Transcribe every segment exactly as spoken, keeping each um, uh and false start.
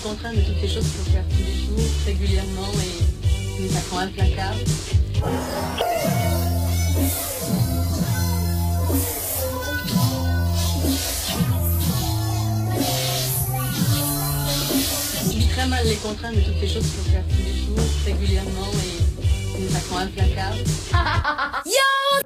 contraintes de toutes les choses qu'il faut faire tous les jours, régulièrement, et ça prend un placard. Je vis très mal les contraintes de toutes les choses qu'il faut faire tous les jours, régulièrement, et ça prend un placard. Yo!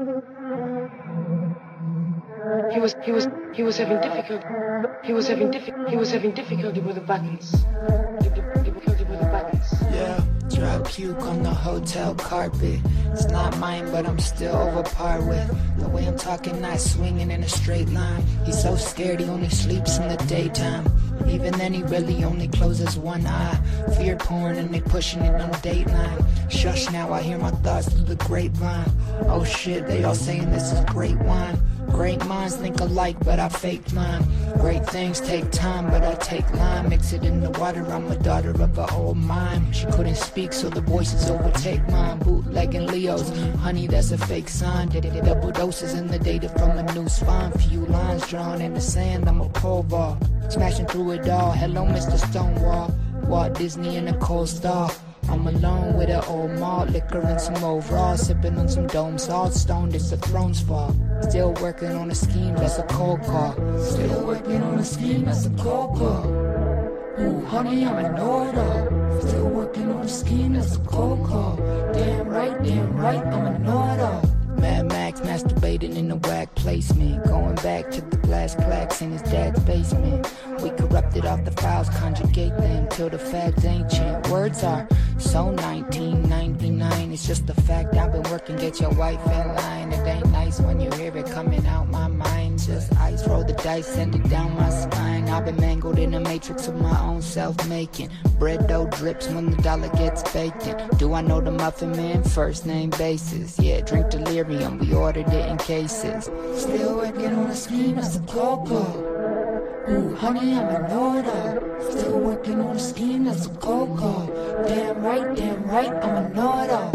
He was he was he was having difficulty. He was having diffi- he was having difficulty with the buttons. Difficulty with the buttons. Yeah, drop puke on the hotel carpet. It's not mine, but I'm still over par with. The way I'm talking, not swinging in a straight line. He's so scared he only sleeps in the daytime. Even then he really only closes one eye. Fear porn and they pushing it on Dateline. Shush now, I hear my thoughts through the grapevine. Oh shit, they all saying this is great wine. Great minds think alike, but I faked mine. Great things take time, but I take lime. Mix it in the water, I'm a daughter of an old mime. She couldn't speak, so the voices overtake mine. Bootlegging Leos, honey, that's a fake sign. Did it double doses in the data from a new spine. Few lines drawn in the sand, I'm a pole ball. Smashing through it all, hello Mister Stonewall. Walt Disney in a cold star. I'm alone with an old malt liquor and some overall. Sipping on some dome salt, stoned, it's the throne's fall. Still working on a scheme, that's a cold call. Still working on a scheme, that's a cold call. Ooh, honey, I'm a know-it-all. Still working on a scheme, that's a cold call. Damn right, damn right, I'm a know-it-all. Mad Max masturbating in the whack placement. Going back to the glass plaques in his dad's basement. We corrupted off the files, conjugate them till the facts ancient. Words are so nineteen ninety-nine. It's just the fact I've been working, get your wife in line. It ain't nice when you hear it coming out my mind. Just ice, roll the dice, send it down my spine. I've been mangled in the matrix of my own self-making. Bread dough drips when the dollar gets baked in. Do I know the Muffin Man? First name basis. Yeah, drink delirium, we ordered it in cases. Still working on a scheme, that's a cold call. Ooh, honey, I'm a know-it-all. Still working on a scheme, that's a cold call. Damn right, damn right, I'm a know-it-all.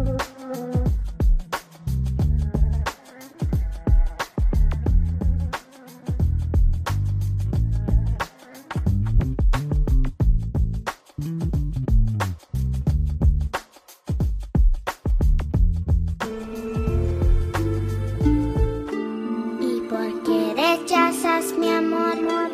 ¿Y por qué rechazas mi amor?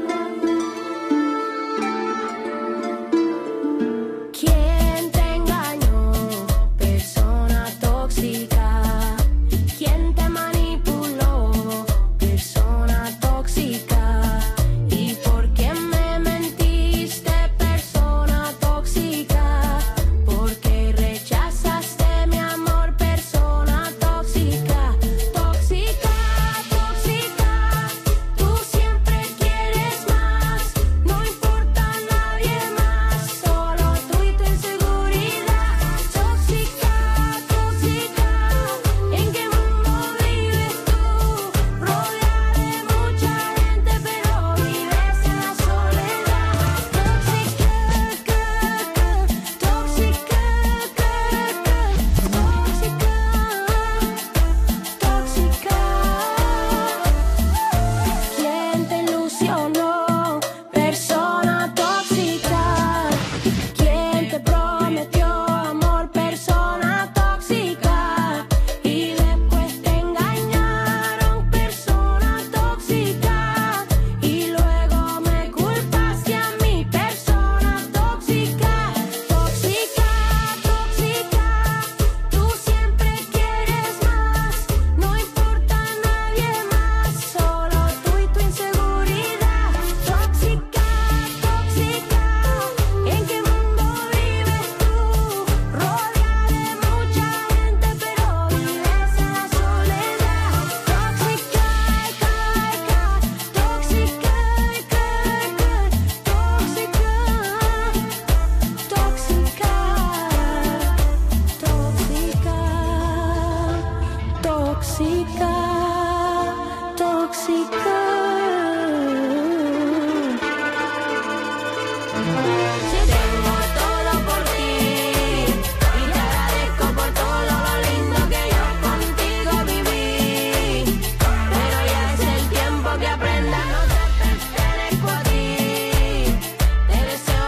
¿Quién te engañó? Persona tóxica. ¿Quién te manipuló? Persona tóxica. ¿Y por qué me mentiste? Persona tóxica. ¿Por qué rechazaste mi amor? Persona tóxica. Tóxica, tóxica. Tú siempre quieres más. No importa nadie más. Solo tú y tu inseguridad. Tóxica, tóxica. ¿En qué mundo vives tú? Rodeada de mucha gente, pero vives en la soledad. Tóxica, tóxica, tóxica, tóxica. ¿Quién te ilusionó? Persona tóxica. ¿Quién te prometió amor? Persona tóxica. Y después te engañaron. Persona tóxica. Y luego me culpaste a mí. Persona tóxica. Tóxica, tóxica. Tú siempre quieres más. No importa nadie más. Solo tú y tu inseguridad. Tóxica, tóxica. ¿En qué mundo vives tú? Rodeada de mucha gente, pero vives en la soledad. Tóxica, tóxica, tóxica, tóxica, tóxica, tóxica. Tengo todo por ti y te agradezco por todo lo lindo que yo contigo viví. Pero ya es el tiempo que aprenda, no te pertenezco a ti. Te deseo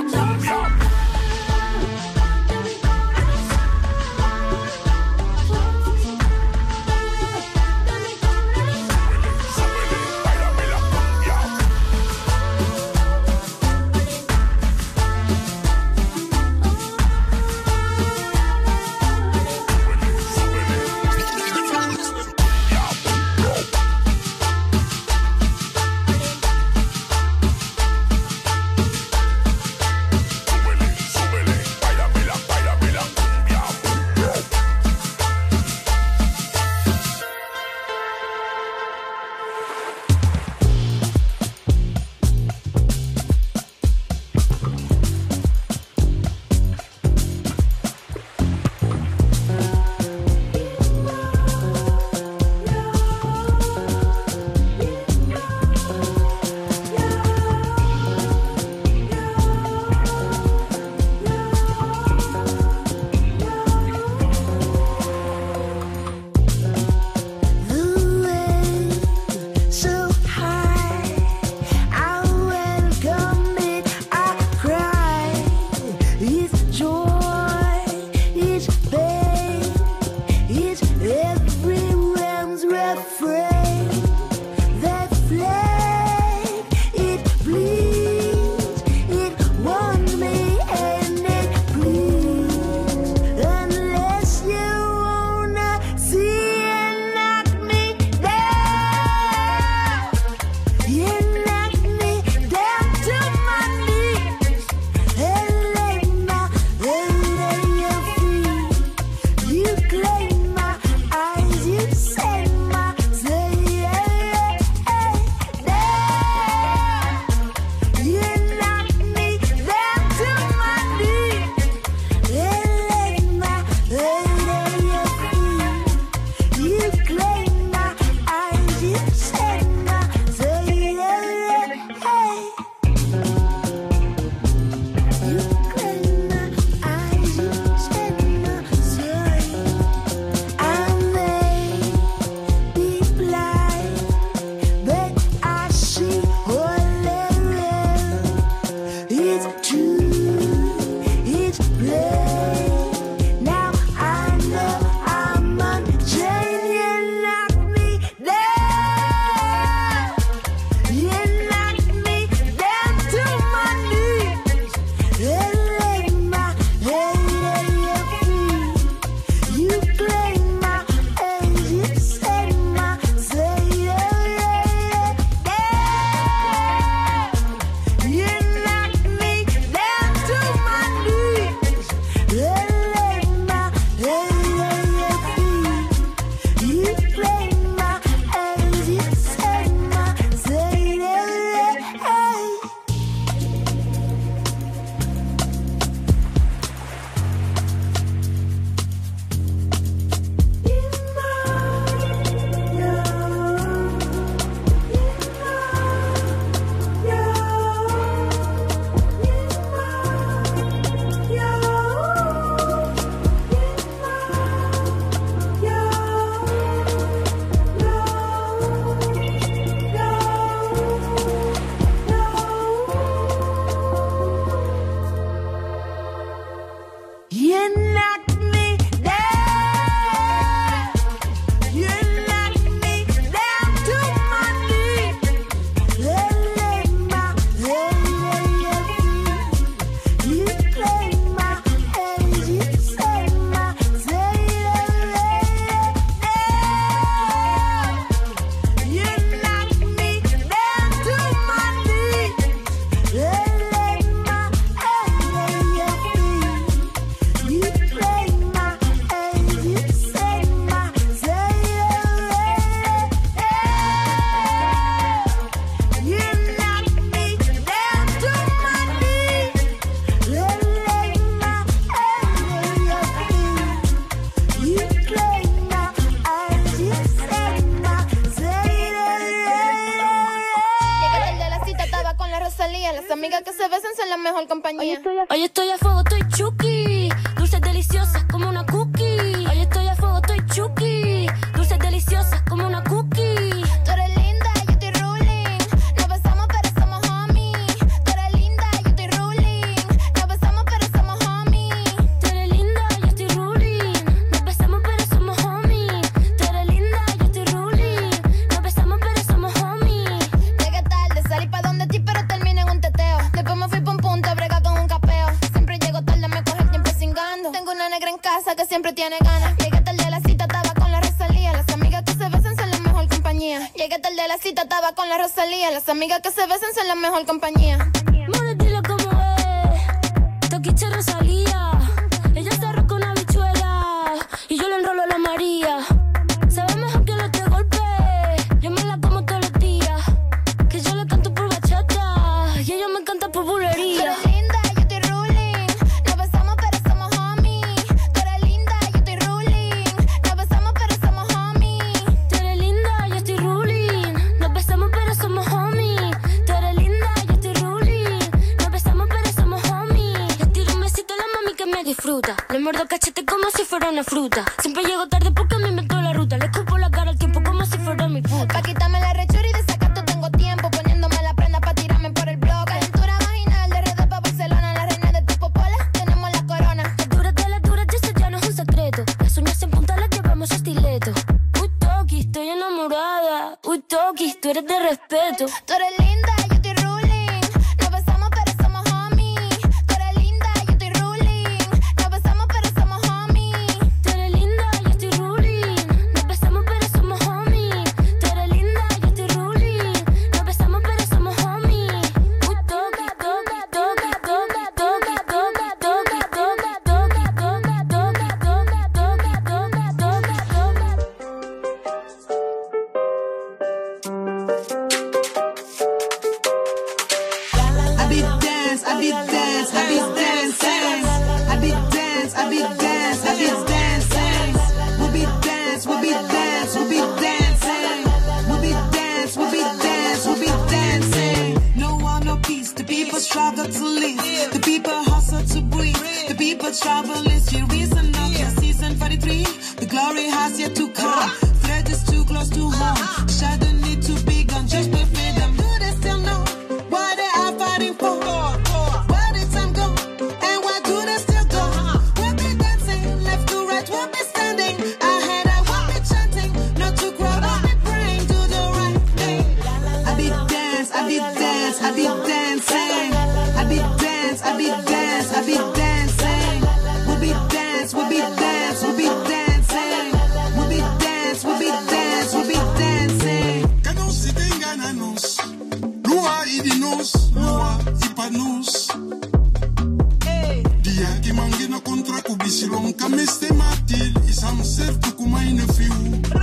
amigas que se besan son la mejor compañía. Hoy estoy a, Hoy estoy a fuego, estoy chuki. Dulces deliciosas como una cookie. Hoy estoy a fuego, estoy chuki. Dulces deliciosas como una cookie. Tú eres linda, yo estoy ruling. Nos besamos pero somos homies. Tú eres linda, yo estoy ruling. tiene ganas. Llegué tarde a la cita, estaba con la Rosalía. Las amigas que se besan son la mejor compañía. Llegué tarde a la cita, estaba con la Rosalía. Las amigas que se besan son la mejor compañía. More, dile cómo es. Toquiche Rosalía. Ella se arroca una bichuela y yo le enrolo a la María. Sabe mejor que los de golpe. Yo me la como todos los días. Que yo le canto por bachata y ella me canta por bulería. Tú eres linda, yo estoy ruling. Nos besamos pero somos homies. Tú eres linda, yo estoy ruling. Nos besamos pero somos homies. Tú eres linda, yo estoy ruling. Nos besamos pero somos homies. Tú eres linda, yo estoy ruling. Nos besamos pero somos homies. Le tiro un besito a la mami que me disfruta. Le muerdo el cachete como si fuera una fruta. Siempre llego tarde porque me inventó la ruta. Le escupo la cara al tiempo como si fuera mi puta. Pa' quitarme la rechura y de sacato tengo tiempo. Poniéndome la prenda pa' tirarme por el blog. Calentura vaginal de Red pa' Barcelona. La reina de tu popola, tenemos la corona. Las duras de las duras, y eso ya no es un secreto. Las uñas en punta las llevamos a estileto. Uy, Toki, estoy enamorada. Uy, Toki, tú eres de respeto. Tú eres linda, yo estoy ruling. Nos besamos pero somos homies. Tú eres linda, yo estoy ruling. Nos besamos pero somos homies. Tú eres linda, yo estoy ruling. Nos besamos pero somos homies. Tú eres linda, yo estoy ruling. Nos besamos pero somos homies. Uy, Toki, Toki, Toki, Toki, Toki, Toki, Toki, Toki, Toki, Toki, Toki, Toki, Toki, Toki, I be dance, I be dance, I be dancing. I be dance, I be dance, I be dancing. We'll be dance, we'll be dance, we'll be dancing. We'll be dance, we'll be dance, we'll be dancing. No one, no peace. The people struggle to live. The people hustle to breathe. The people travel is your reason of your season forty-three. The glory has yet to come. Thread is too close to home. Shadow need to be gone. Just with me, them do they still know what they are fighting for? Where did time go? And why do they still go? We'll be dancing left to right. We'll be standing ahead. I will be chanting, not to cry. We'll be praying to the right thing. I be dance, I be dance, I be dancing. I be dance, I be dance, I be dancing. We'll be dance, we'll be dance, we'll be dancing. We'll be dance, we'll be dance, we'll be dancing. Cada um se tem engana-nos. Lua e de nós, lua e para nós. Dia que manguina contra o bisilão, cameste matil e sam certo com mais no fio.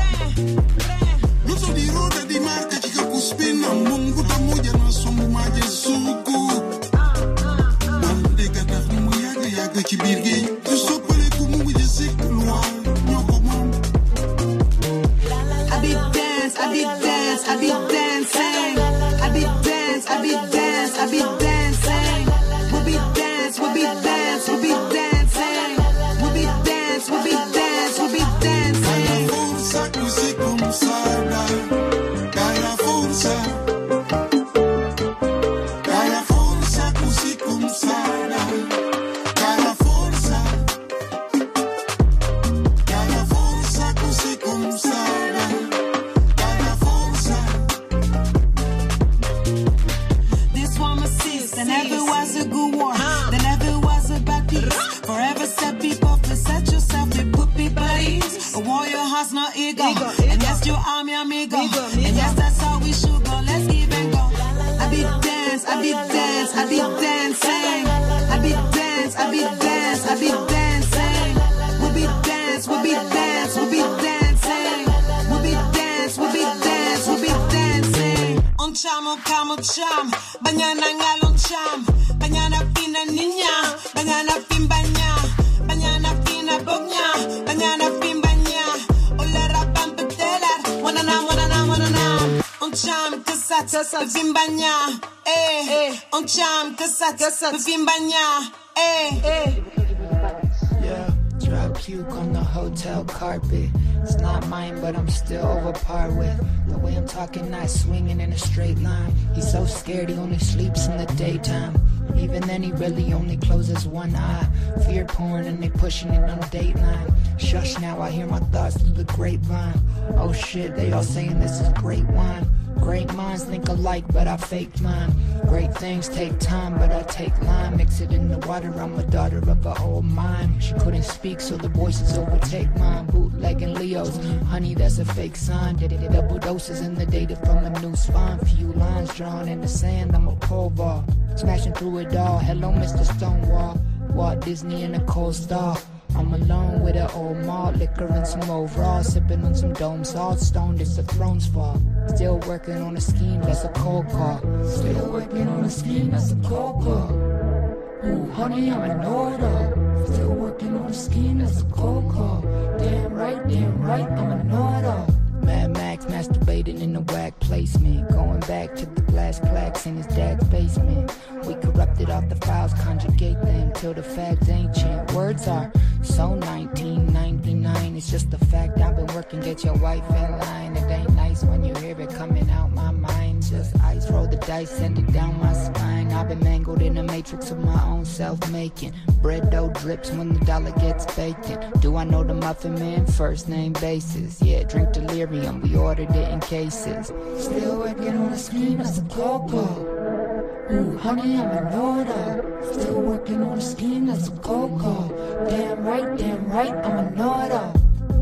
Luto de roda de marca que eu cuspi na mungo da mulher na sombra mais de suco. Bande cada mulher que yaga que birgue, tu só pare como de seco lua, meu comando. I be dance, I be dance, I be dancing. I be dance, I be dance, I be dancing. We'll be dance, we'll be dance, we'll be dancing. We'll be dance, we'll be dance, we'll be dancing. Força que se consagra, cada força. Cada força que se consagra, cada força. Cada força que se consagra, cada força. This one assists, there never was a good war, there never was a bad peace. Forever set people to set yourself, they put people at ease. A warrior has no ego, and yes, you are my amigo. And yes, that's how we should go, let's give and go. I be dance, I be dance, I be dancing. I be dance, I be dance, I be dancing. We'll be dance, we'll be dance, we'll be dancing. We'll be dance, we'll be dance, we'll be dancing. On chamo, camo, cham, bañana ngalon cham, bañana pina niña, bañana pin baña, bañana pina bogna, bañana pin baña, ola rapam petelar, wanana wanana wanana. On cham kasat, pin baña, eh, on cham kasat, pin baña, eh, eh. Yeah, drop puke on the hotel carpet. It's not mine, but I'm still over par with. The way I'm talking, not swinging in a straight line. He's so scared he only sleeps in the daytime. Even then he really only closes one eye. Fear porn and they pushing it on Dateline. Shush now, I hear my thoughts through the grapevine. Oh shit, they all saying this is great wine. Great minds think alike, but I fake mine. Great things take time, but I take lime. Mix it in the water, I'm a daughter of an old mine. She couldn't speak, so the voices overtake mine. Bootlegging Leos, honey, that's a fake sign. Did it double doses in the data from a new spine. Few lines drawn in the sand, I'm a pole ball. Smashing through it all, hello Mister Stonewall. Walt Disney and a cold star. I'm alone with an old malt liquor and some overall. Sipping on some dome salt, stoned, it's a throne's fall. Still working on a scheme, that's a cold call. Still working on a scheme, that's a cold call. Ooh, honey, I'm an order. Still working on a scheme, that's a cold call. Damn right, damn right, I'm a know-it-all. Mad Max masturbating in the whack placement. Going back to the glass plaques in his dad's basement. We corrupted off the files, conjugate them till the facts ancient. Words are so nineteen ninety-nine. It's just a fact, I've been working, get your wife in line. It ain't nice when you hear it coming out my mind. Just ice, roll the dice, send it down my spine. I've been mangled in the matrix of my own self-making. Bread dough drips when the dollar gets vacant. Do I know the Muffin Man? First name basis. Yeah, drink delirium, we ordered it in cases. Still working on a scheme, that's a cold call. Ooh, honey, I'm a know-it-all. Still working on a scheme, that's a cold call. Damn right, damn right, I'm a know-it-all.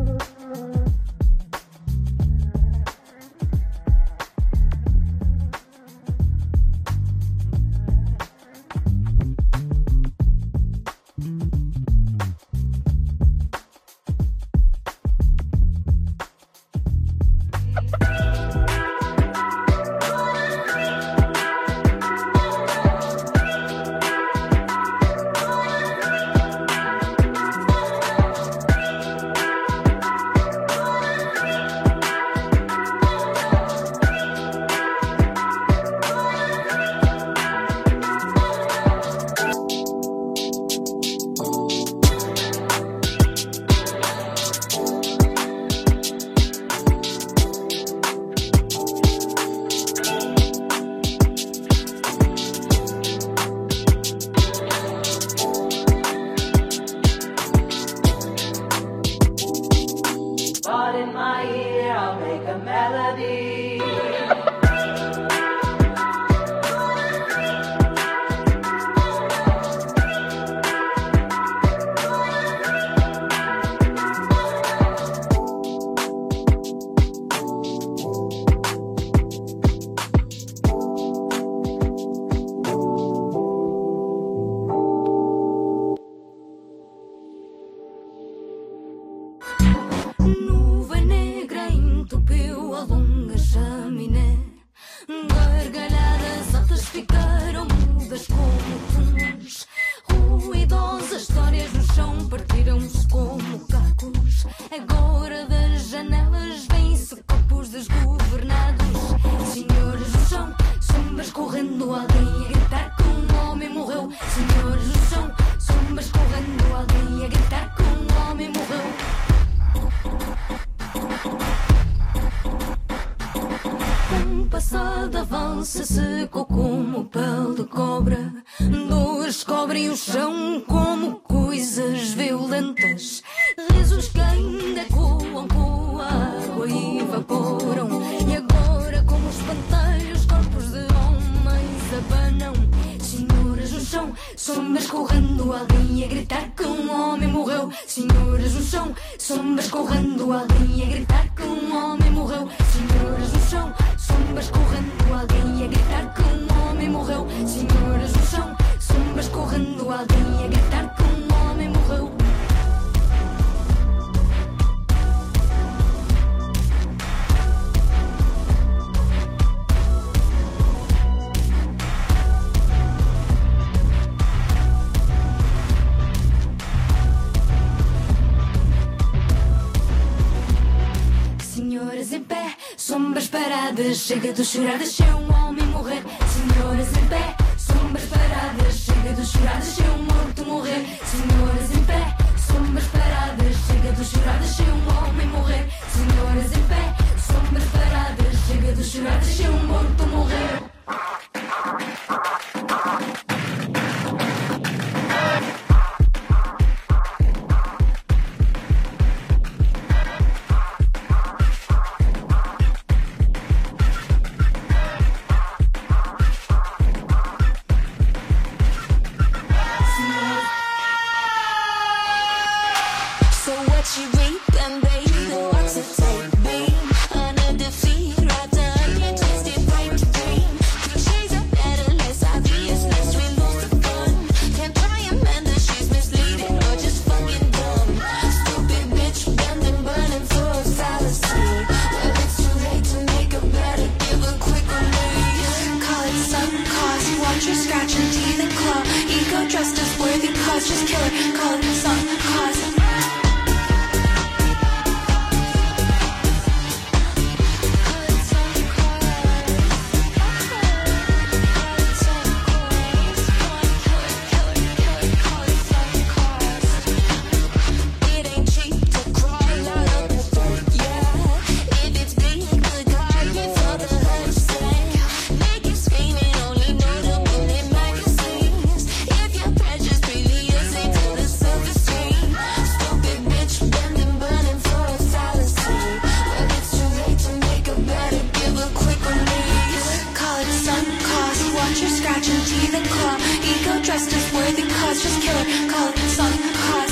Chega de chorar, deixei um homem morrer. Senhoras em pé, sombras paradas. Chega de chorar, deixei um morto morrer. Senhoras em pé, sombras paradas. Chega de chorar, deixei um homem morrer. Senhoras em pé, sombras paradas. Chega de chorar, deixei um morto morrer. dressed as worthy cause, just kill her, call it some cause. Dressed as worthy cause, just kill her, call it some cause.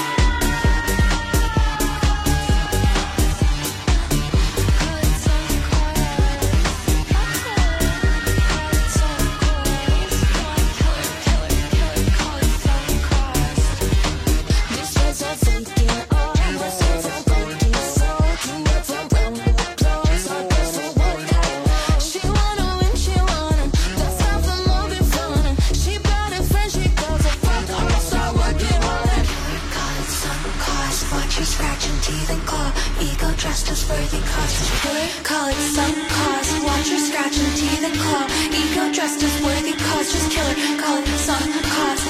Dressed as worthy cause, just kill her, call it some cause. Watch her scratch and teeth and claw. Ego dressed as worthy cause, just kill her, call it some cause.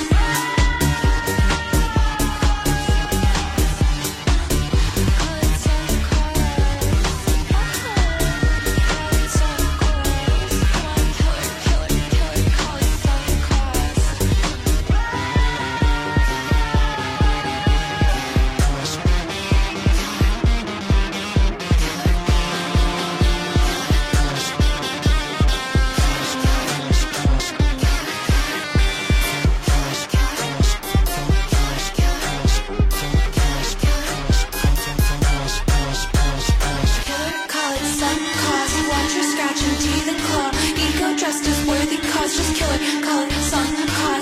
Just kill it, call it some cause.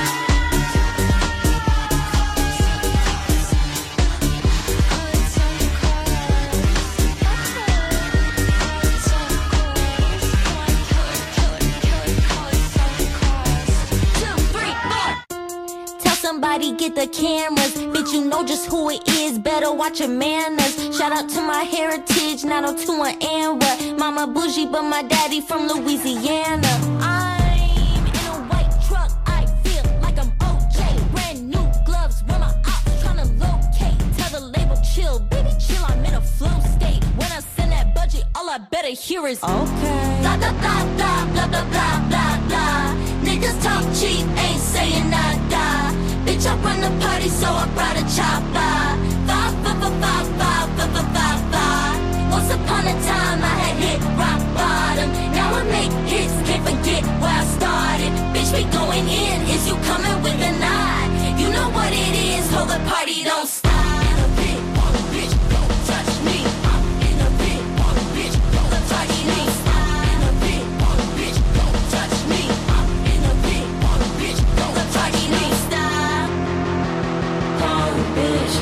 Tell somebody get the cameras, bitch, you know just who it is, better watch your manners. Shout out to my heritage, nine oh two and Amber. Mama bougie, but my daddy from Louisiana. I'm in a white truck, I feel like I'm O J. Brand new gloves, where my ops tryna locate. Tell the label chill, baby chill, I'm in a flow state. When I send that budget, all I better hear is okay. Blah blah blah blah blah blah blah blah blah. Niggas talk cheap, ain't saying nada. Bitch, I run the party, so I brought a chopper. Five, five, five, five, five, five, five, five, five. Once upon a time, I had hit rock bottom. Now I make hits, can't forget where I started. Bitch, we going in, is you coming with a nod? You know what it is, hold the party, don't stop. In a bit, on a bitch, don't touch me. I'm in a bit, on a bitch, don't touch me. In a bit, on a bitch, don't touch me. I'm in a bit, on a bitch, don't touch me. Stop, on a bitch.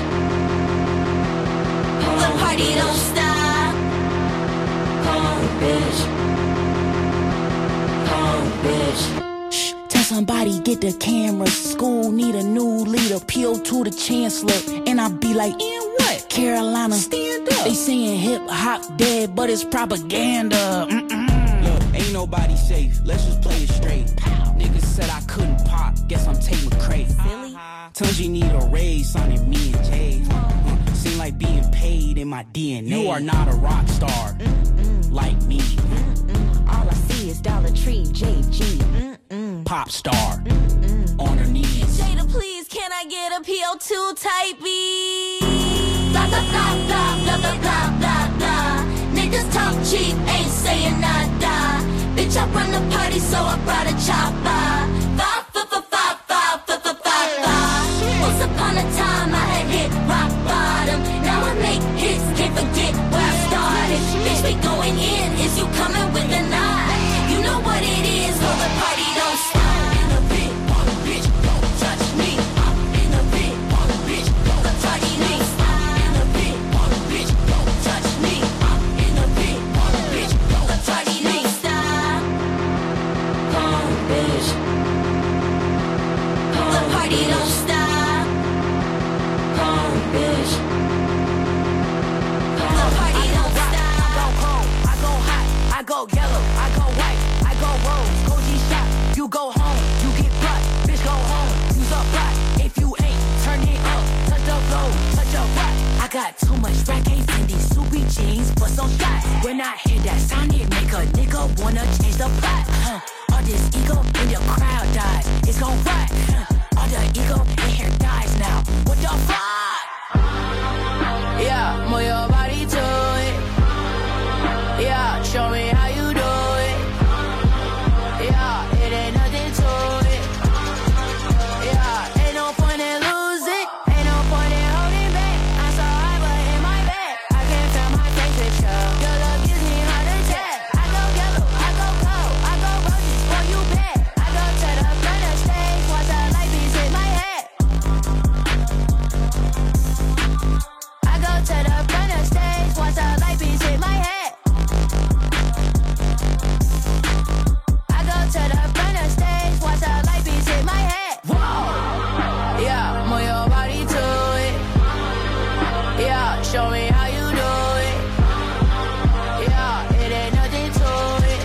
The party don't stop. On a bitch. On a bitch. Shh, tell somebody get the cameras. School need a new leader. P O to the chancellor. And I be like, in what? Carolina. Stand up. They saying hip hop dead, but it's propaganda. Mm-mm. Look, ain't nobody safe. Let's just play it straight. Pow. Niggas said I couldn't pop. Guess I'm Tate McRae. Silly. Tunji need a raise, sounding me and Jay. Uh, seem like being paid in my D N A. You are not a rock star. Mm-mm. Like me. Mm-mm. All I see is Dollar Tree, J G. Mm-mm. Pop star. Mm-mm. On her knees. Jada, please, can I get a P O two type beat? Blah, blah, blah, blah, blah, blah, blah, blah, blah. Niggas talk cheap, ain't saying nada. Bitch, I run the party, so I brought a chopper. Five, five, five, five, five, five, five, five, five. Once upon a time, I had hit rock bottom. Now I make hits, can't forget where I started. Bitch, we going in, is you coming with a nod? You know what it is, hold the party, don't stop. In a bit, on a bitch, don't touch me. I'm in a bit, on a bitch, don't touch me. In a bit, on a bitch, don't touch me. I'm in a bit, on a bitch, don't touch me. Stop, on a bitch. party don't stop. Home, bitch. The party don't stop. I go cold, I go hot, I go yellow, I go white, I go rose, go G-Shock. You go home, you get blood, bitch go home, use up block. If you ain't, turn it up, touch the flow, touch the rock. I got too much rack, ain't in these soupy jeans, but some shots. When I hear that sound, it make a nigga wanna change the plot. Huh. All this ego in the crowd dies, it's gon' rot. Huh. All the ego in here dies now. What the fuck? Yeah, move your body to it. Yeah, show me how you do it. Yeah, it ain't nothing to it. Yeah, ain't no point in losing, ain't no point in holding back. I'm so high, but in my bed, I can't feel my face with you. Your love gives me heart attack. I go yellow, I go cold, I go roses for you bad. I go to the front of stage, watch the light beams hit my head. I go to the front of stage, watch the light beams hit my head. I go to the front of stage, watch the light beams hit my head. Whoa, yeah, move your body to it. Yeah, show me how you do it. Yeah, it ain't nothing to it.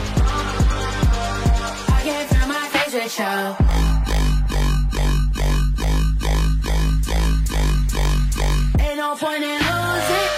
I can't feel my face with you. Ain't no point in losing.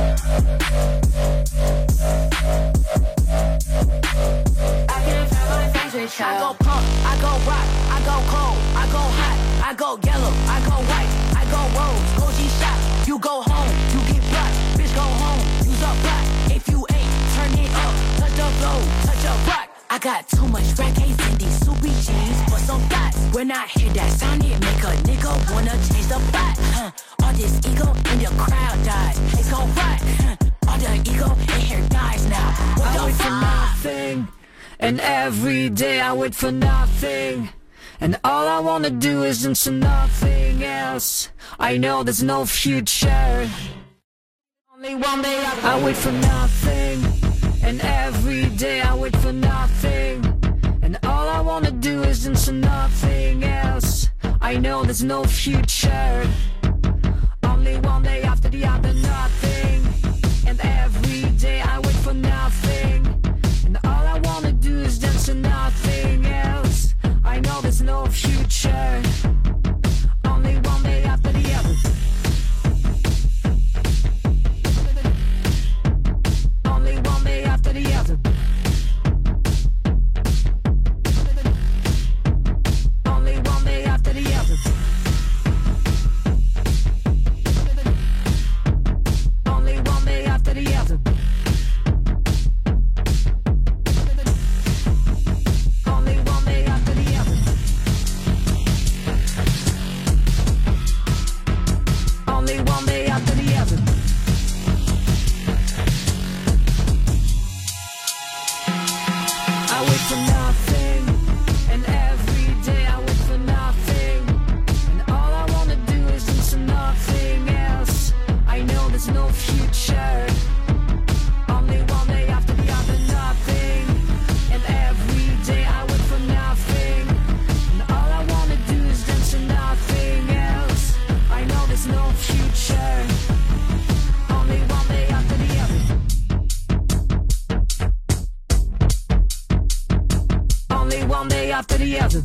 I can't feel my face with you. I go pump, I go rock, I go cold, I go hot, I go yellow, I go white, I go rose, go G-Shock. You go home, you get blocked, bitch go home, use up block. If you ain't, turn it up, touch the flow, touch a rock. I got too much rack, ain't in these soupy jeans, but some thoughts. When I hear that sound, it make a nigga wanna change the plot. Huh. All this ego in the crowd dies, it's gon' rot. Huh. All the ego in here dies now. What I wait for nothing, and every day I wait for nothing. And all I wanna do is into nothing else. I know there's no future. Only one day I, I wait for nothing. And every day I wait for nothing. And all I wanna do is into nothing else. I know there's no future. Only one day after the other, nothing. And every day I wait for nothing. And all I wanna do is dance to nothing else. I know there's no future. Only one day after the other. Only one day after the other. Only one day after the other. Only one day after the other. Only one day after the other. Only one day after the other. I wait for nothing, and every day I wait for nothing. And all I wanna do is into nothing else. I know there's no future. Only one day after the other, nothing. And every day I wait for nothing. And all I wanna do is dance to nothing else. I know there's no future. Only one day after the other. Only one day after the other.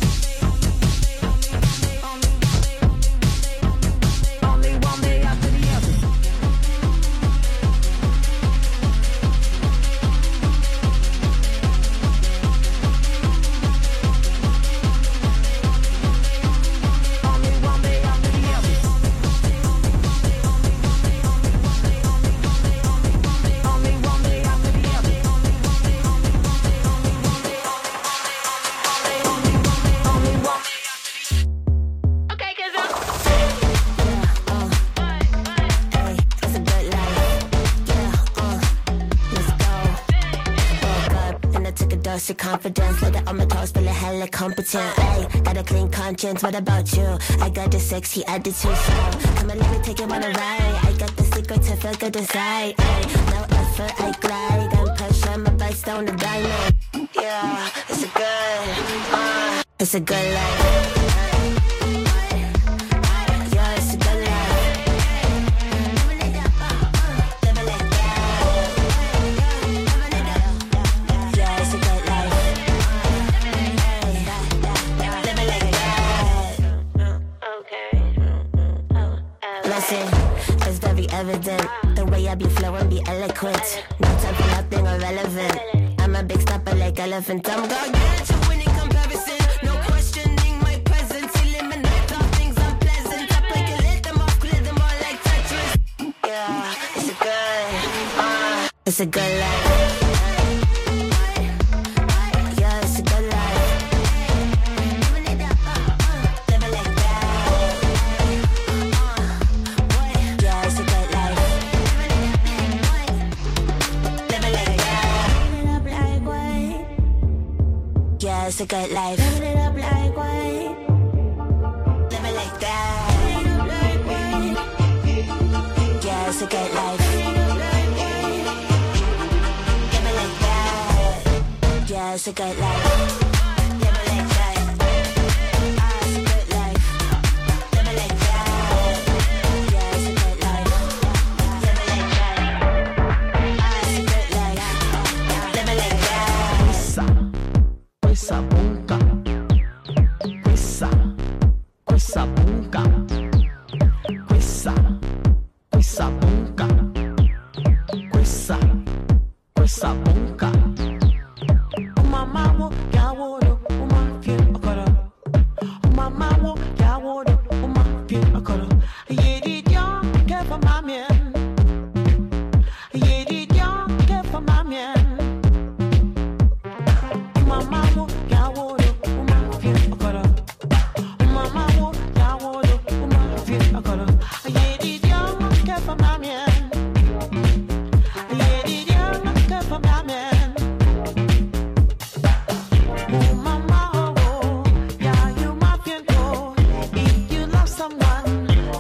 Only one day after the other. Only one day after the other. Only one day after the other. Only one. Okay, cause I'm Hey, it's a good life. Yeah, uh, let's go. Woke up, then I took a dose of confidence. Let it on my toes, feeling hella competent. Hey, got a clean conscience, what about you? I got the sexy attitude, so come and let me take you on a ride. I got the secret to feel good inside. Hey, no effort, I glide and push on my bike, stone the diamond. Yeah, it's a good, uh, it's a good life. listen. It's very evident. The way I be flowing be eloquent. No time for nothing irrelevant. I'm a big stopper like elephant. I'm gonna get you winning comparison. No questioning my presence. Eliminate all things unpleasant. I break it, let them off, clear them all like Tetris. Yeah, it's a good, uh, it's a good life. Yeah, it's a good life. Living like that. Yeah, it's a good life. Living like that. Yeah, it's a good life. Living it up like white. Living like that. Yeah, it's a good life. Living like that. Yeah, it's a good life. Living like that. Ah, it's a good life. Living like that. Yeah, it's a good life. Living like that. Ah, it's a good life. Living like that. Questa bunga, questa, questa bunga, questa, questa bunga, questa, questa bunga. Mama wo ya wodo, uma fie akara. Mama wo ya wodo, uma fie akara. Yedi dia ke fa mamien, yedi dia ke fa mamien. Mama wo ya wodo, uma fie akara. Mama wo ya wodo, uma fie akara. Yedi dia ke fa mamien, yedi dia ke fa mamien. Oh mama oh, yeah you my fiento. If you love someone,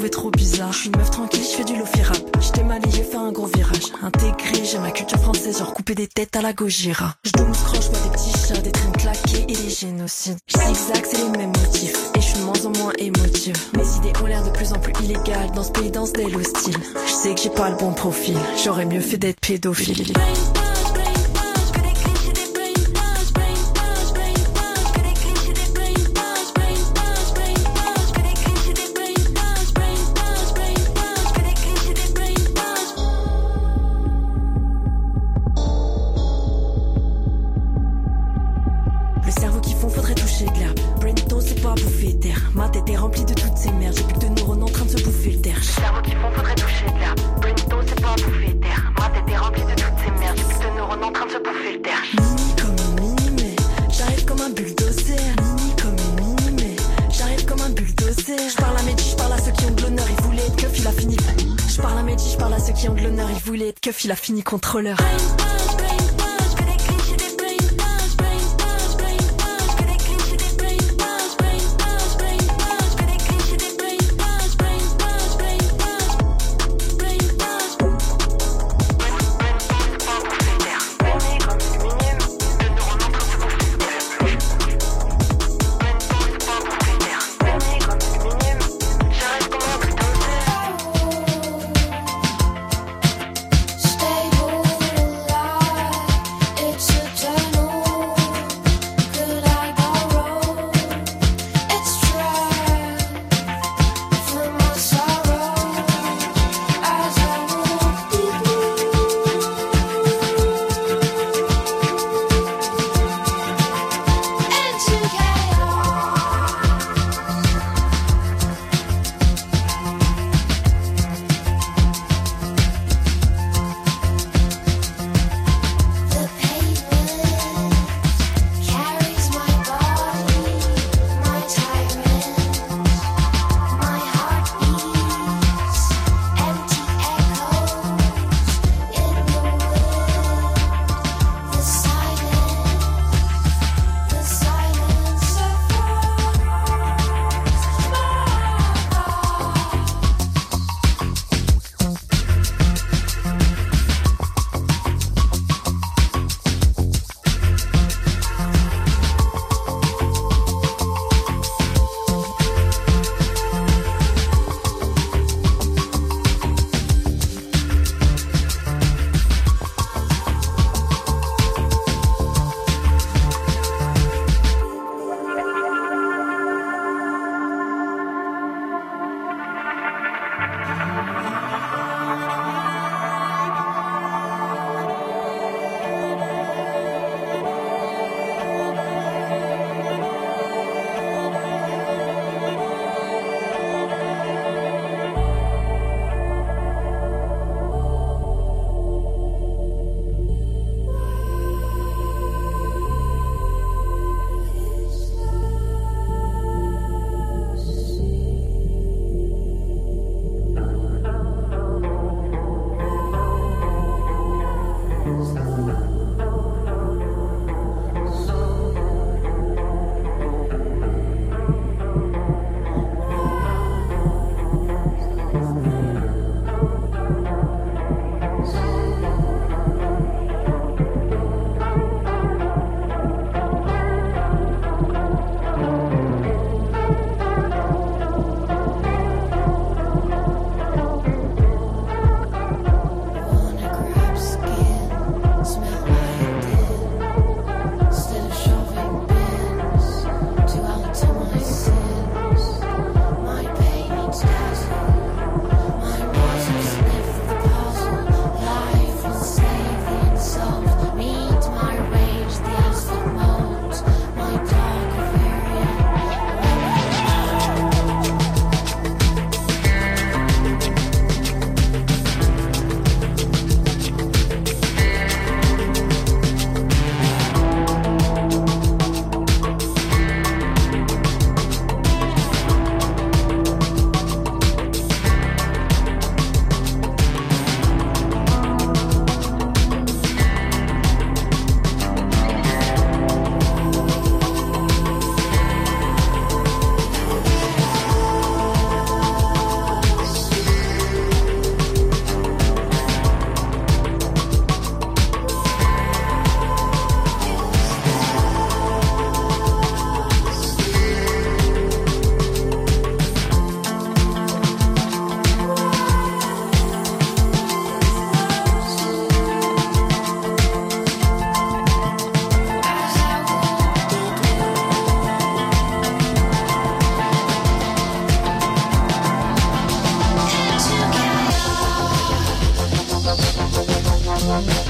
trouvais trop bizarre. Je suis une meuf tranquille, je fais du lofi rap. J'étais mal et j'ai fait un gros virage. Intégré, j'ai ma culture française, genre couper des têtes à la Gojira. Je double scroche, moi des petits chats, des trains claqués et des génocides. Je zigzag, c'est les mêmes motifs. Et je suis de moins en moins émotive. Mes idées ont l'air de plus en plus illégales. Dans ce pays, dans ce dél hostile. Je sais que j'ai pas le bon profil. J'aurais mieux fait d'être pédophile. Ma tête est remplie de toutes ces merdes. J'ai plus que de neurones en train de se bouffer le terre. Le cerveau qui fond, faudrait toucher de l'air. Brento, c'est pas bouffer le terre. Ma tête est remplie de toutes ces merdes. J'ai plus que de neurones en train de se bouffer le terre. Mini comme une mini, mais j'arrive comme un bulldozer. Mini comme une mini, mais j'arrive comme un bulldozer. J'parle à Medji, j'parle à ceux qui ont de l'honneur. Ils voulaient être keuf, il a fini. J'parle à Medji, j'parle à ceux qui ont de l'honneur. Ils voulaient être keuf, il a fini contrôleur. Stay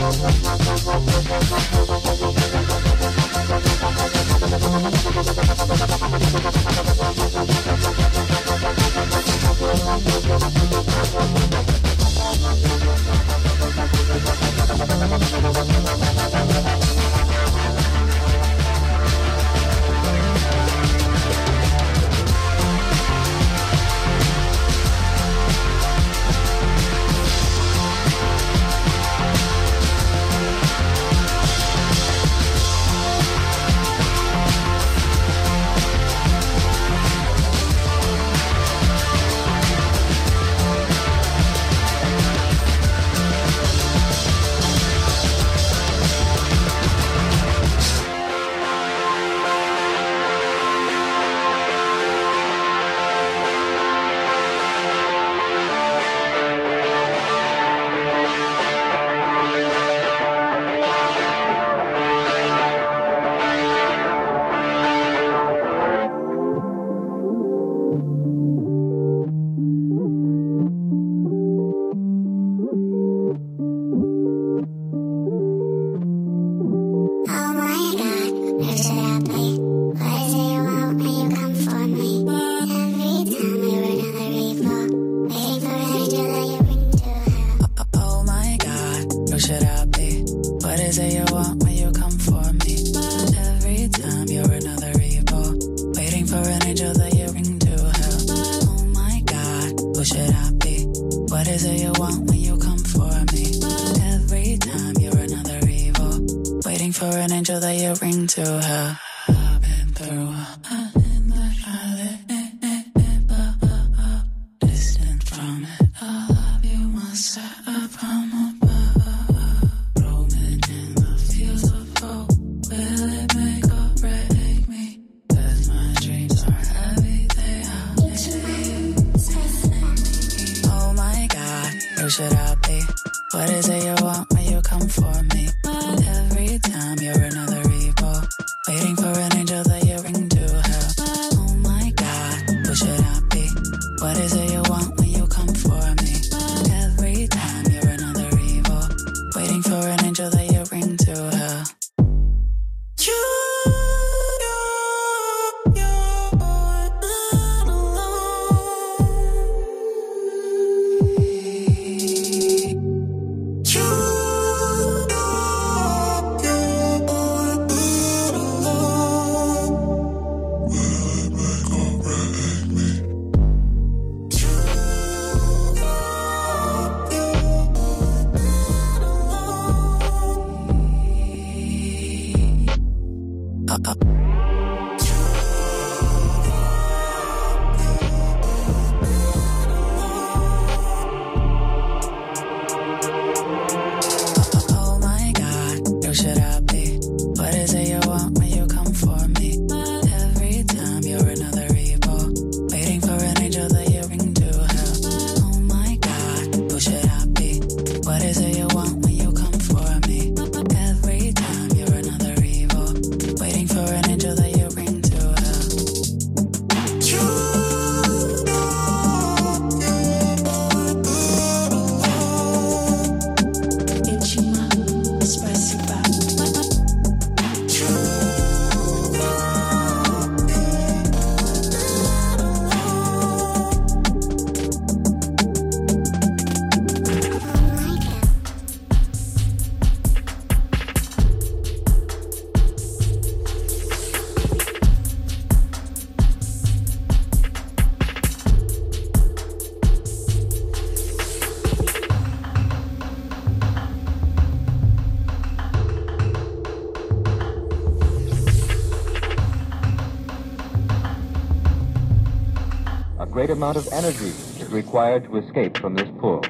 great amount of energy is required to escape from this pull.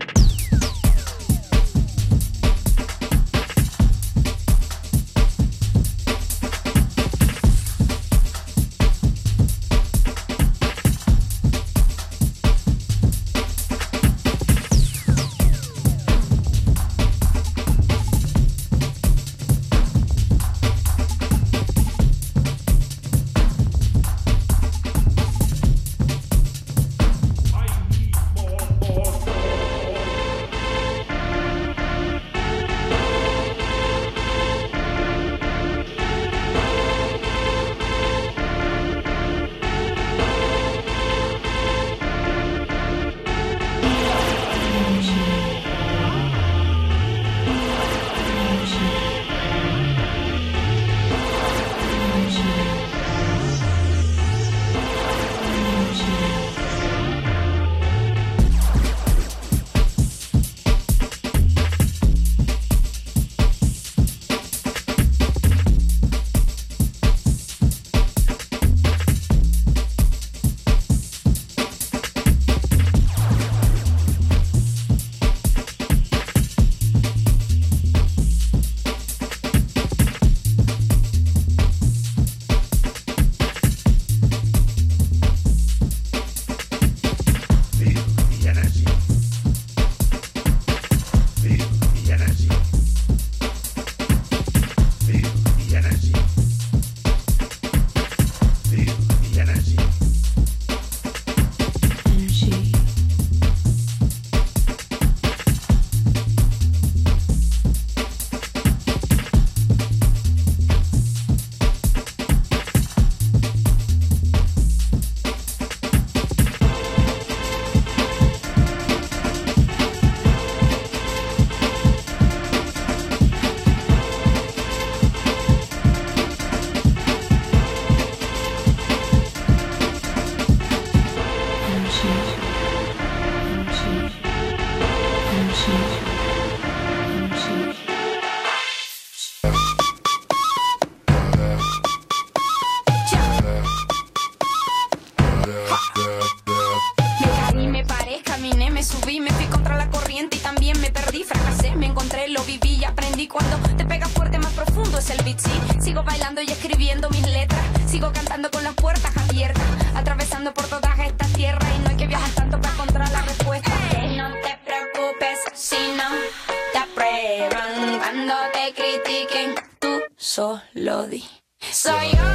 subí, me fui contra la corriente y también me perdí, fracasé, me encontré, lo viví y aprendí. Cuando te pegas fuerte, más profundo es el beat, sí. Sigo bailando y escribiendo mis letras, sigo cantando con las puertas abiertas, atravesando por todas estas tierras y no hay que viajar tanto para encontrar la respuesta. Que no te preocupes si no te aprueban, cuando te critiquen, tú solo di. Soy yo.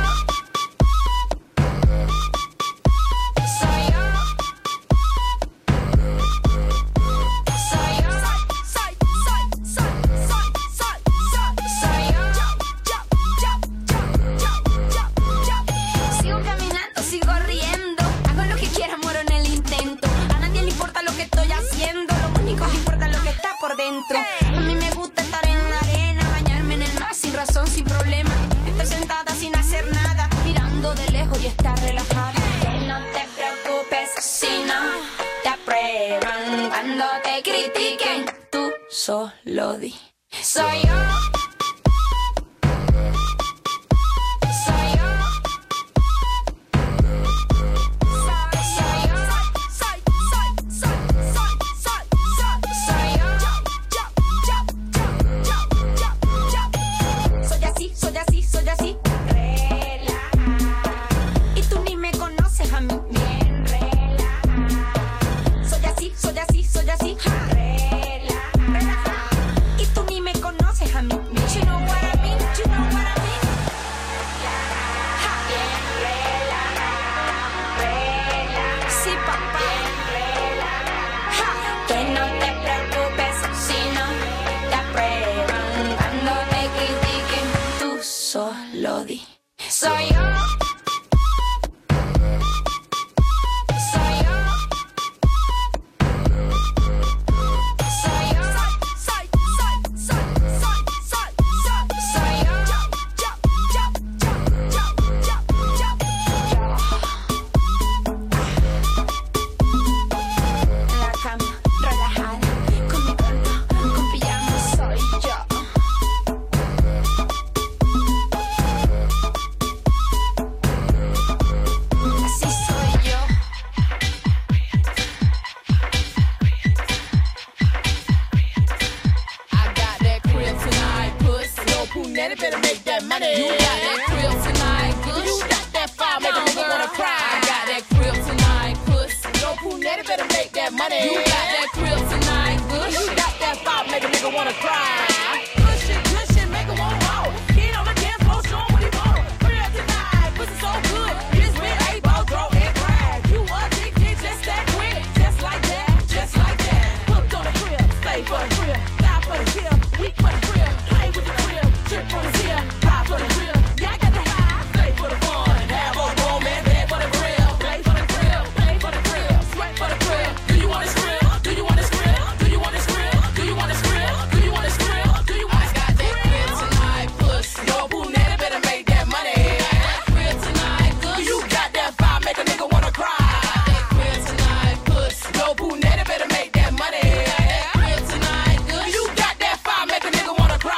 Dentro. A mí me gusta estar en la arena, bañarme en el mar sin razón, sin problema, estar sentada sin hacer nada, mirando de lejos y estar relajada. Que no te preocupes si no te aprueban, cuando te critiquen, tú solo di. Soy yo. Solo di. Soy yo. Daddy better make that money. You got that crib tonight, good. You got that fire, make a nigga wanna cry. I got that crib tonight, pussy. Yo, Pooh-Netty better make that money. You got that crib tonight, good. You got that fire, make a nigga wanna cry. Push it, push it, make a wanna roll. Get on the dance floor, show him what he want. Crib tonight, pussy so good. This with eight ball, throw and crack. You addicted just that quick, just like that, just like that. Hooked on the crib, stay for the crib, die for the kill, weak for the crib, play with the crib. Trip on the hill, high for the grill. Yeah, I got the high, play for the fun. Have a romance, bad for the grill. Play for the grill, play for the grill. Sweat for the grill. Do you want this grill? Do you want this grill? Do you want this grill? Do you want this grill? Do you want this grill? Do you want this grill? I got that grill tonight, puss. Yo, Pooh-Netty better make that money. That grill tonight, good. You got that fire, make a nigga wanna cry. That grill tonight, puss. Yo, Pooh-Netty better make that money. That grill tonight, good. You got that fire, make a nigga wanna cry.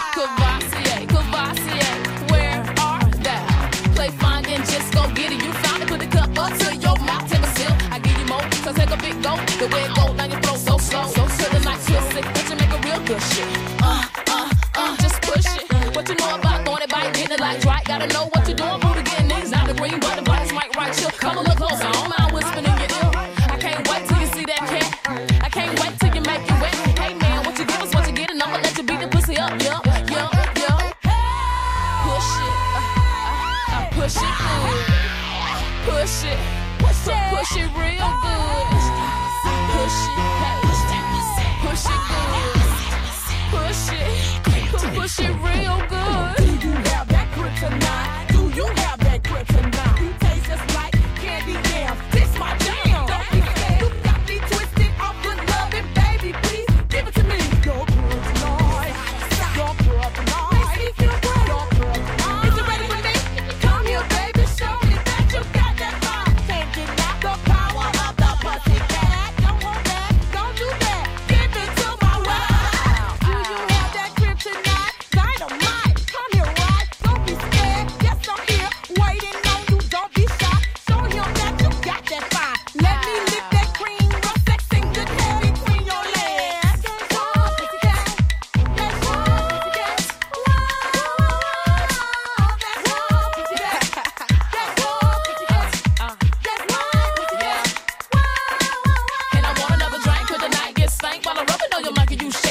Take a big go, the way it go down your throat so slow. So to the night, feel sick, but you make a real good shit. Uh, uh, uh, just push it. What you know about throwing it back, getting it like right? Gotta know what you're doing, booty getting these. Not the green button, but it's might right chill. Come a little closer, I don't mind whispering in your ear. I can't wait till you see that cat. I can't wait till you make it wet. Hey man, what you give us, what you get, and I'ma let you beat the pussy up, yeah, yeah, yeah. Push it, uh, I push it good. Push it. Push it real good. Push it.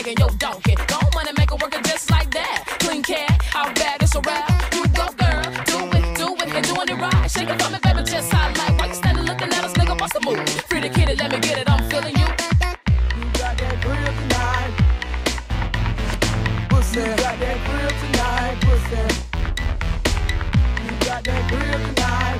taking your donkey. Go money maker working just like that. Clean cat, how bad it's a rap. You go, girl, do it, do it, and doing it right. Shake it for me, baby, just how I like. Why you standing looking at us, nigga? What's the move? Free the kid, let me get it. I'm feeling you. You got that grill tonight, pussy. You got that grill tonight, pussy. You got that grill tonight.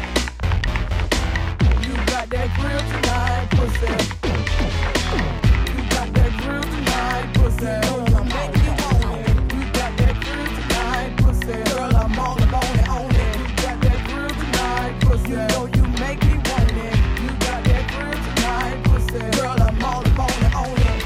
You got that grill tonight, pussy. You got that grill tonight, pussy. Girl, I'm making you want it. You got that grill tonight, pussy. Girl, I'm all up on it, on it. You got that grill tonight, pussy. You know you make me want it. You got that grill tonight, pussy. Girl, I'm all up on it, on it.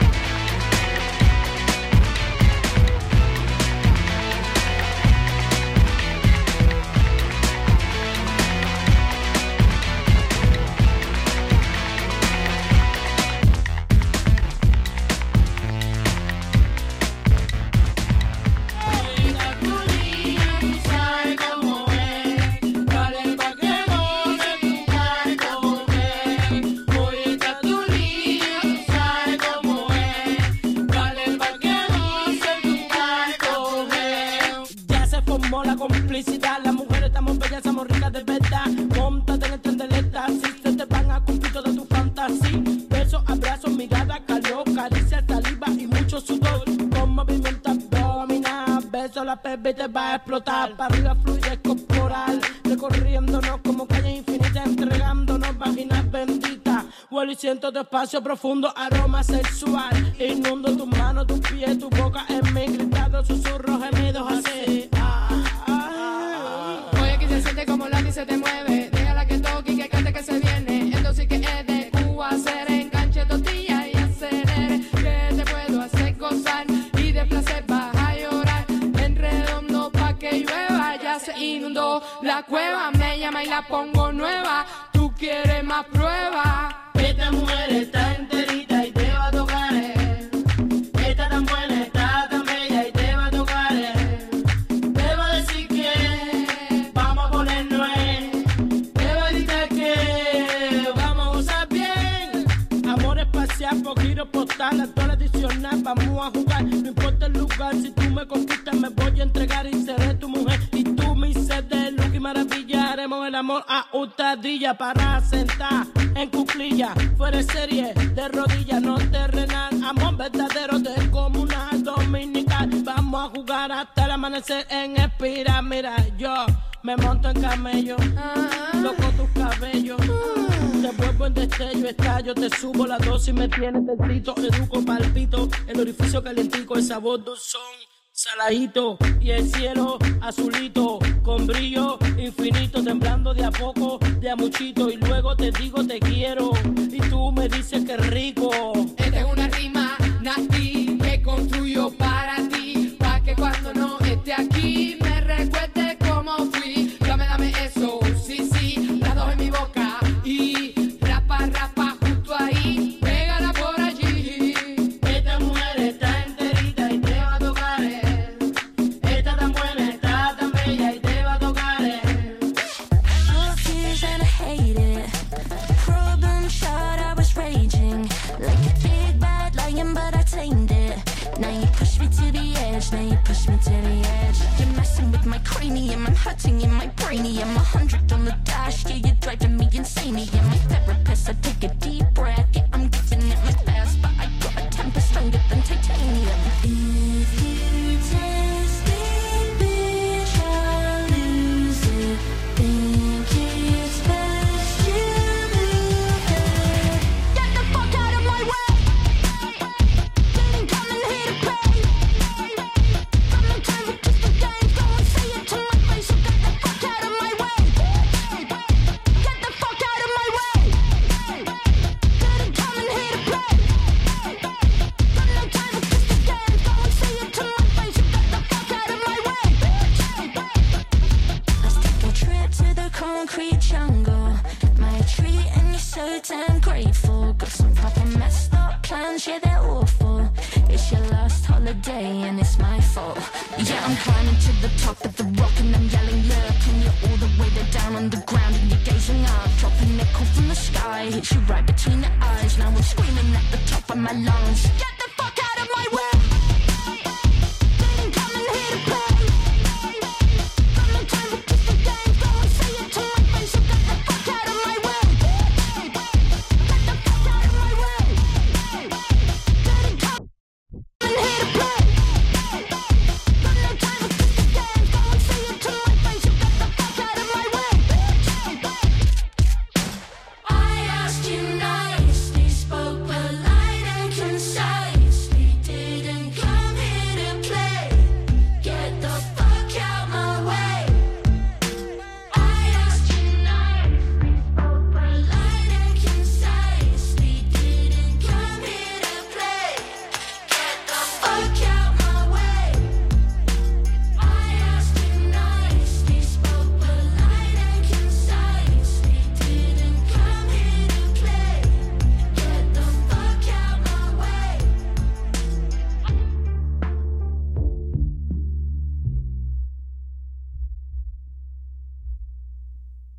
La complicidad, las mujeres estamos bellas, somos ricas de verdad. Móntate en el tren del éxtasis, se te van a cumplir toda tu fantasía. Besos, abrazos, mirada, calor, caricia, saliva y mucho sudor. Con movimiento abdominal, beso la bebé te va a explotar. Para arriba fluidez corporal, recorriéndonos como calle infinita, entregándonos vaginas benditas. Vuelo y siento tu espacio profundo, aroma sexual. Inundo tus manos, tus pies, tu boca en mi gritado, susurros, gemidos así. Se siente como la que se te mueve. Déjala que toque y que cante que se viene. Entonces que es de Cuba, hacer enganche tortilla y acelere. Que te puedo hacer gozar y de placer vas a llorar. En redondo pa' que llueva. Ya se inundó la cueva. Me llama y la pongo nueva. Tú quieres más prueba. Esta mujer está enterita y te va a tocar. eh. Está tan buena, está tan bella y te va a tocar. eh. Te va a decir que por giro postal, actual adicional, vamos a jugar. No importa el lugar, si tú me conquistas, me voy a entregar y seré tu mujer. Y tú, mi sed de luz y maravilla, haremos el amor a hurtadilla para sentar en cuclilla. Fuera de serie, de rodillas, no terrenal, amor verdadero de comunal dominical. Vamos a jugar hasta el amanecer en espiral. Mira, yo me monto en camello, loco tus cabellos. Te vuelvo en destello, estallo, te subo la dosis, me tienes tentito, educo, palpito, el orificio calientico, el sabor dulzón, saladito, y el cielo azulito, con brillo infinito, temblando de a poco, de a muchito, y luego te digo te quiero, y tú me dices que rico. Esta es una rima nasty que construyo para ti, pa' que cuando no esté aquí me recuerde cómo fui. Dame, dame eso, sí, sí, las dos en mi boca y rapa, rapa justo ahí, pégala por allí. Esta mujer está enterita y te va a tocar. eh. Está tan buena, está tan bella y te va a tocar. eh. Confused and I hate it. Problem child, I was raging like a big bad lion, but I tamed it. Now you push me to the edge, now you push me to the edge. You're messing with my cranium, I'm hurting in my brainium. A hundred on the dash, yeah, you're driving me insane. Yeah, my therapist, I take a deep breath. Yeah, I'm giving it my best, but I got a temper stronger than titanium. If you test me, bitch, I'll lose it. Think it's best you move it. Get the fuck out of my way. Didn't come in here to play. Got no time for just the game. Go and say it to my face. So get the fuck out of my way. Get the fuck out of my way. Didn't come in here to play. Got no time for just the game. Go and say it to my face. So get the fuck out of my way. Let's take a trip to the concrete jungle. My tree and you're so damn grateful. Got some proper messed up plans, yeah, they're awful. It's your last holiday and it's my fault. Yeah, I'm climbing to the top of the rock and I'm yelling look. And you're all the way there down on the ground and you're gazing up. Dropping nickel from the sky, hits you right between the eyes. Now I'm screaming at the top of my lungs. Get